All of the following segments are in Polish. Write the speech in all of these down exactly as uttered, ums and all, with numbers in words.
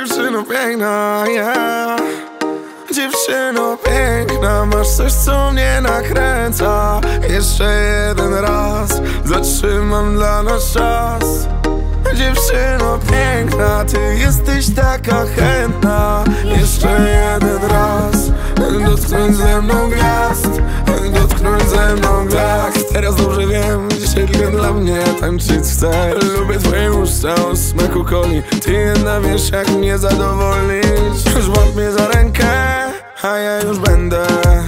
Dziewczyno piękna, yeah. Dziewczyno piękna, masz coś, co mnie nakręca. Jeszcze jeden raz zatrzymam dla nas czas. Dziewczyno piękna, ty jesteś taka chętna. Jeszcze jeden raz dotknąć ze mną gwiazd, dotknąć ze mną gwiazd. Teraz dobrze wiem, dzisiaj tylko dla mnie tańczyć chcę. Lubię twoje usta o smaku coli. Ty jedna wiesz, jak mnie zadowolić. Złap mnie za rękę, a ja już będę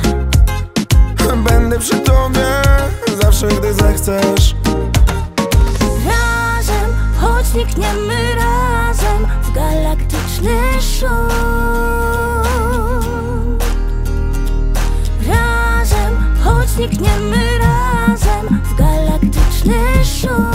Będę przy tobie zawsze, gdy zechcesz. Razem, choć znikniemy razem w galaktyczny szum. Razem, choć znikniemy razem w galaktyczny szum.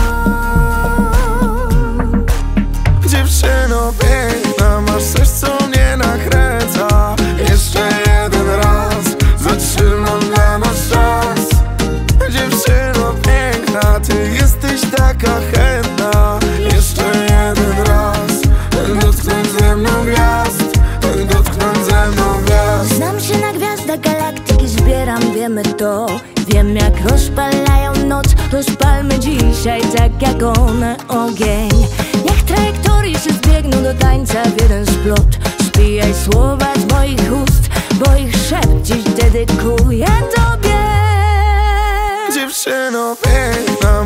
Dziewczyno piękna, masz coś, co mnie nakręca. Jeszcze jeden raz zatrzymam dla nas czas. Dziewczyno piękna, ty jesteś taka chętna. Jeszcze jeden raz dotknąć ze mną gwiazd, dotknąć ze mną gwiazd. Znam się na gwiazdach galaktyki, zbieram, wiemy to. Wiem, jak rozpalają noc, rozpalmy dzisiaj tak jak one ogień. Niech trajektorie się zbiegną do tańca w jeden splot. Spijaj słowa z moich ust, bo ich szept dziś dedykuję tobie. Dziewczyno piękna,